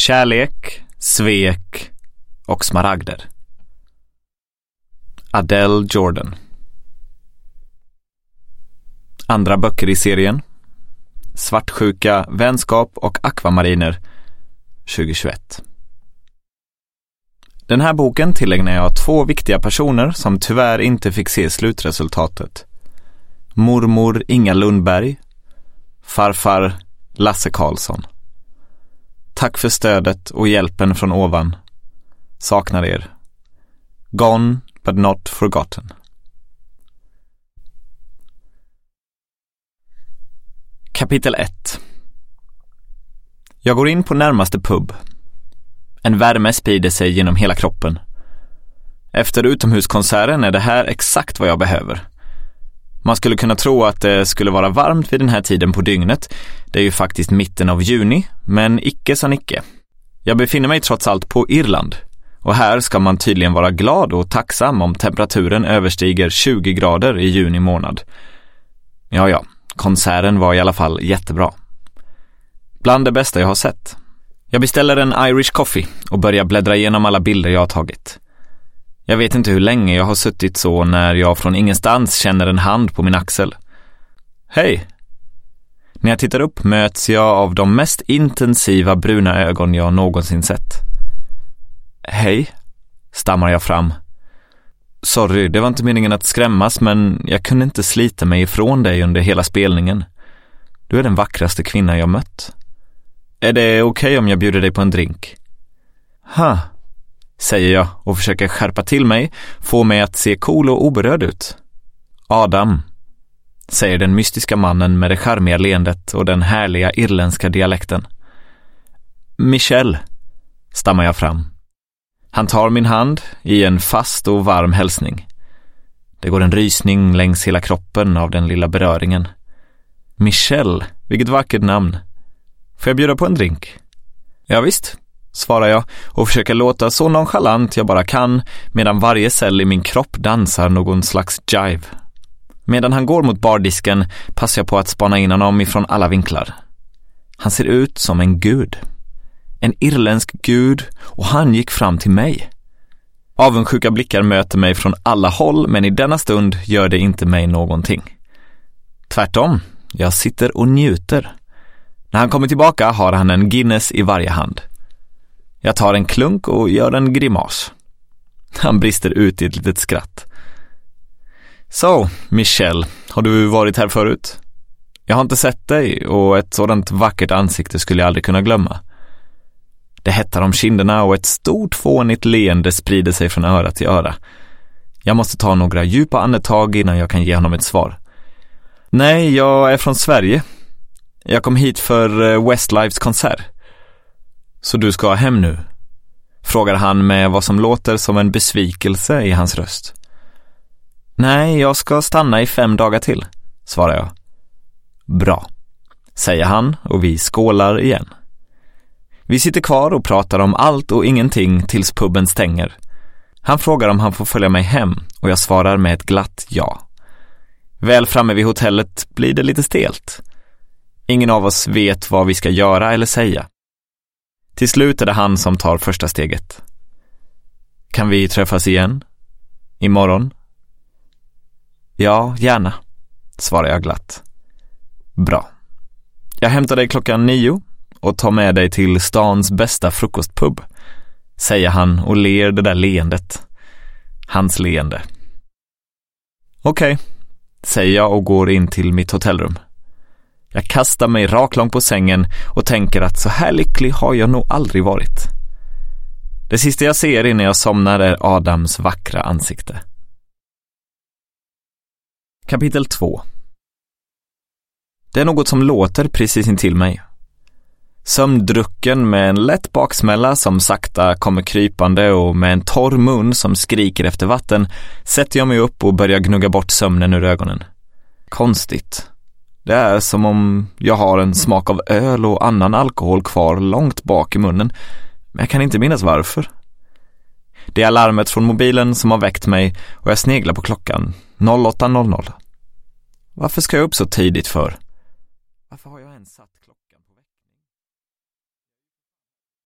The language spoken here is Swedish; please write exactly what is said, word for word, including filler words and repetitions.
Kärlek, svek och smaragder. Adele Jordan. Andra böcker i serien: Svartsjuka, vänskap och akvamariner tjugohundratjugoett. Den här boken tillägnar jag två viktiga personer som tyvärr inte fick se slutresultatet. Mormor Inga Lundberg, farfar Lasse Karlsson. Tack för stödet och hjälpen från ovan. Saknar er. Gone but not forgotten. Kapitel ett. Jag går in på närmaste pub. En värme sprider sig genom hela kroppen. Efter utomhuskonserten är det här exakt vad jag behöver. Man skulle kunna tro att det skulle vara varmt vid den här tiden på dygnet. Det är ju faktiskt mitten av juni, men icke sa Nicke. Jag befinner mig trots allt på Irland. Och här ska man tydligen vara glad och tacksam om temperaturen överstiger tjugo grader i juni månad. Ja, ja. Konserten var i alla fall jättebra. Bland det bästa jag har sett. Jag beställer en Irish coffee och börjar bläddra igenom alla bilder jag har tagit. Jag vet inte hur länge jag har suttit så när jag från ingenstans känner en hand på min axel. Hej! När jag tittar upp möts jag av de mest intensiva bruna ögon jag någonsin sett. Hej, stammar jag fram. Sorry, det var inte meningen att skrämmas, men jag kunde inte slita mig ifrån dig under hela spelningen. Du är den vackraste kvinna jag mött. Är det okej okay om jag bjuder dig på en drink? Ha, säger jag och försöker skärpa till mig, få mig att se cool och oberörd ut. Adam, säger den mystiska mannen med det charmiga leendet och den härliga irländska dialekten. Michelle, stammar jag fram. Han tar min hand i en fast och varm hälsning. Det går en rysning längs hela kroppen av den lilla beröringen. Michelle, vilket vackert namn. Får jag bjuda på en drink? Ja visst, svarar jag och försöker låta så nonchalant jag bara kan medan varje cell i min kropp dansar någon slags jive. Medan han går mot bardisken passar jag på att spana in honom ifrån alla vinklar. Han ser ut som en gud. En irländsk gud, och han gick fram till mig. Avundsjuka blickar möter mig från alla håll, men i denna stund gör det inte mig någonting. Tvärtom, jag sitter och njuter. När han kommer tillbaka har han en Guinness i varje hand. Jag tar en klunk och gör en grimas. Han brister ut i ett litet skratt. Så, Michelle, har du varit här förut? Jag har inte sett dig, och ett sådant vackert ansikte skulle jag aldrig kunna glömma. Det hettar om kinderna och ett stort fånigt leende sprider sig från öra till öra. Jag måste ta några djupa andetag innan jag kan ge honom ett svar. Nej, jag är från Sverige. Jag kom hit för Westlifes konsert. Så du ska hem nu? Frågar han med vad som låter som en besvikelse i hans röst. Nej, jag ska stanna i fem dagar till, svarar jag. Bra, säger han och vi skålar igen. Vi sitter kvar och pratar om allt och ingenting tills puben stänger. Han frågar om han får följa mig hem och jag svarar med ett glatt ja. Väl framme vid hotellet blir det lite stelt. Ingen av oss vet vad vi ska göra eller säga. Till slut är det han som tar första steget. Kan vi träffas igen? Imorgon? Ja, gärna, svarar jag glatt. Bra. Jag hämtar dig klockan nio och tar med dig till stans bästa frukostpub, säger han och ler det där leendet. Hans leende. Okej, okay, säger jag och går in till mitt hotellrum. Jag kastar mig raklång på sängen och tänker att så här lycklig har jag nog aldrig varit. Det sista jag ser innan jag somnar är Adams vackra ansikte. Kapitel två. Det är något som låter precis intill mig. Sömndrucken med en lätt baksmälla som sakta kommer krypande och med en torr mun som skriker efter vatten sätter jag mig upp och börjar gnugga bort sömnen ur ögonen. Konstigt. Det är som om jag har en smak av öl och annan alkohol kvar långt bak i munnen, men jag kan inte minnas varför. Det är alarmet från mobilen som har väckt mig och jag sneglar på klockan åtta noll noll. Varför ska jag upp så tidigt för? Varför har jag ens satt